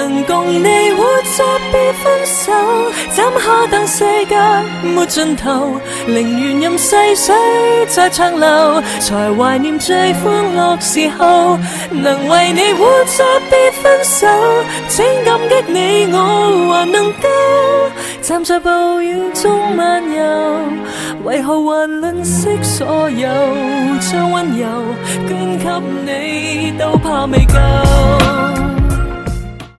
能共你活着別分手，怎可等世界沒盡頭？寧願任細水在長流，才懷念最歡樂時候。能為你活着別分手，請感激你我還能夠站在暴雨中漫遊，為何還吝惜所有？將溫柔捐給你都怕未夠。